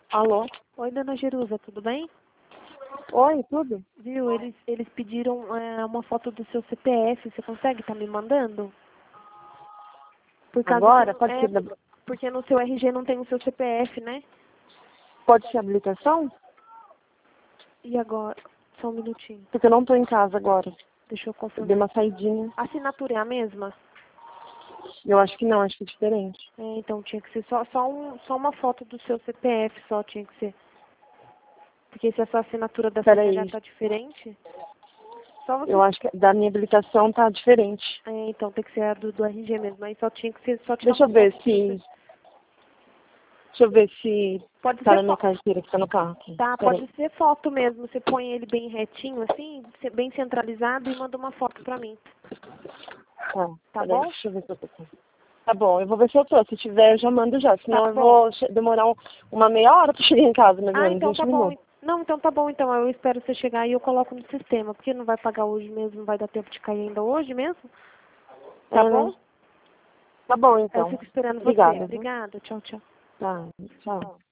Alô? Oi, dona Jerusa, tudo bem? Oi, tudo? Viu, eles pediram uma foto do seu CPF, você consegue estar me mandando? Por causa Agora? que, Pode ser, porque no seu RG não tem o seu CPF, né? pode ser habilitação? E agora? Só um minutinho, Porque eu não tô em casa agora. deixa eu Eu dei confirmar. uma saidinha. A assinatura é a mesma? Eu acho que não, acho que é diferente. É, então tinha que ser só uma foto do seu CPF, só tinha que ser. Porque se a sua assinatura da CNH Peraí, tá diferente, só você... eu acho que da minha habilitação tá diferente. É, então tem que ser a do RG mesmo, aí só tinha que ser, só tirar Deixa eu uma ver foto do se... seu... Deixa eu ver se Pode tá ser na minha carteira que tá no carro aqui. Tá, Peraí. pode ser foto mesmo. Você põe ele bem retinho, assim, bem centralizado e manda uma foto pra mim. Tá, Tá peraí, bom? deixa eu ver se eu tô aqui. Tá bom, eu vou ver se eu tô. Se tiver, eu já mando já. Senão Tá eu bom. vou demorar uma meia hora pra chegar em casa, mais ou Ah, menos, então 20 tá bom. minutos. Não, então tá bom, então. Eu espero você chegar e eu coloco no sistema. Porque não vai pagar hoje mesmo, não vai dar tempo de cair ainda hoje mesmo. Tá É, né? bom? Tá bom, Eu então. fico esperando você. Obrigada, viu? Obrigada. Tchau, tchau. Tá, tchau.